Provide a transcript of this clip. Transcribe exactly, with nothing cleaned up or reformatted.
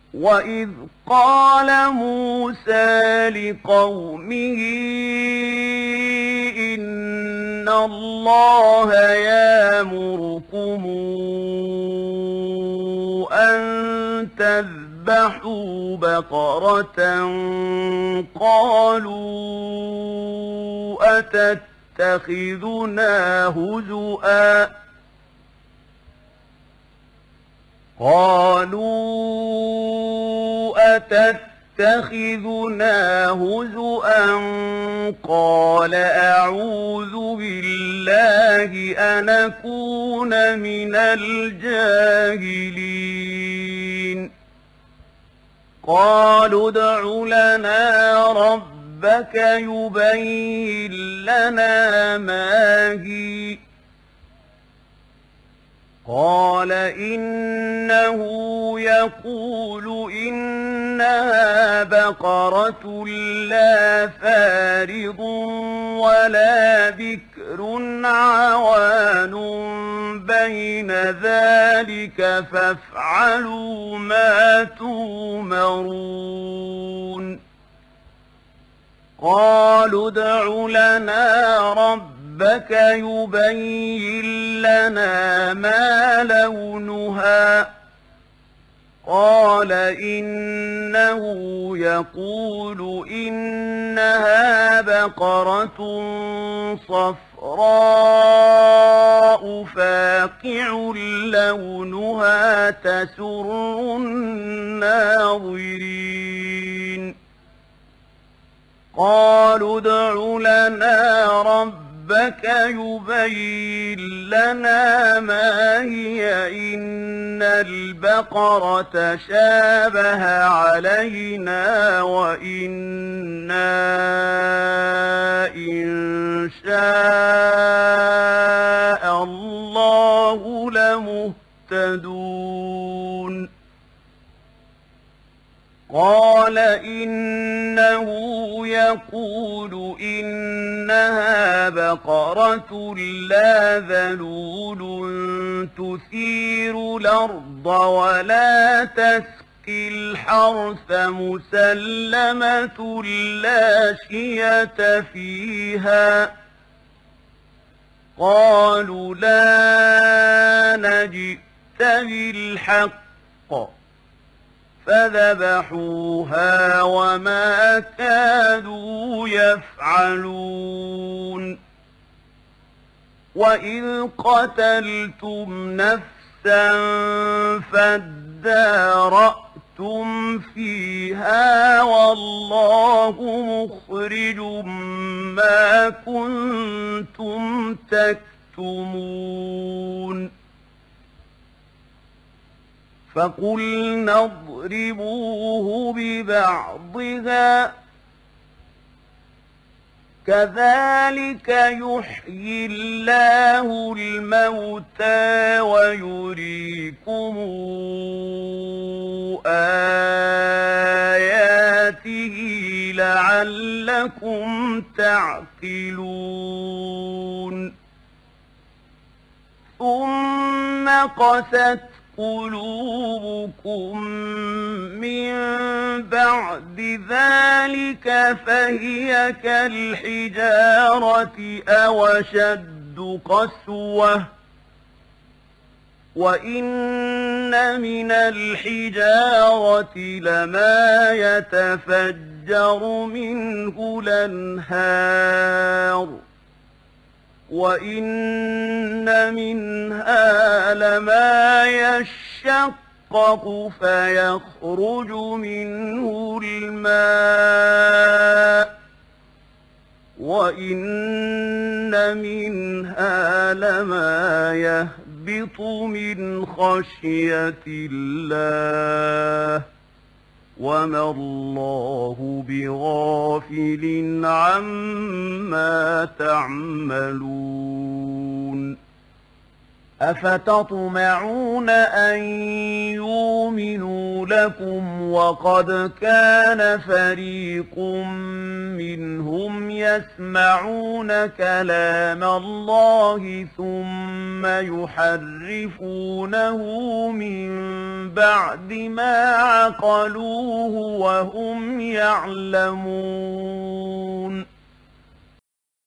وإذ قال موسى لقومه إن الله يأمركم أن تذبحوا بقرة قالوا أتتخذنا هزؤا قالوا أتتخذنا هزؤا قال أعوذ بالله أن أكون من الجاهلين قالوا ادع لنا ربك يبين لنا ما هي قال إنه يقول إنها بقرة لا فارض ولا بكر عوان بين ذلك فافعلوا ما تؤمرون قالوا ادع لنا ربك ربك يبين لنا ما لونها قال إنه يقول إنها بقرة صفراء فاقع لونها تسر الناظرين قالوا ادع لنا ربك ربك يبين لنا ما هي إن البقرة شابه علينا وإنا إن شاء الله لمهتدون قال إنه يقول إنها بقرة لا ذلول تثير الأرض ولا تسقي الحرث مسلمة لا شية فيها قالوا لا نجئت بالحق فذبحوها وما كادوا يفعلون وإذ قتلتم نفسا فادارأتم فيها والله مخرج ما كنتم تكتمون فقلنا اضربوه ببعضها كذلك يحيي الله الموتى ويريكم آياته لعلكم تعقلون ثم قست قلوبكم من بعد ذلك فهي كالحجارة أو أشد قسوة وإن من الحجارة لما يتفجر منه الأنهار وإن منها لما يشقق فيخرج منه الماء وإن منها لما يهبط من خشية الله وما الله بغافل عما تعملون أفتطمعون أن يؤمنوا لكم وقد كان فريق منهم يسمعون كلام الله ثم يحرفونه من بعد ما عقلوه وهم يعلمون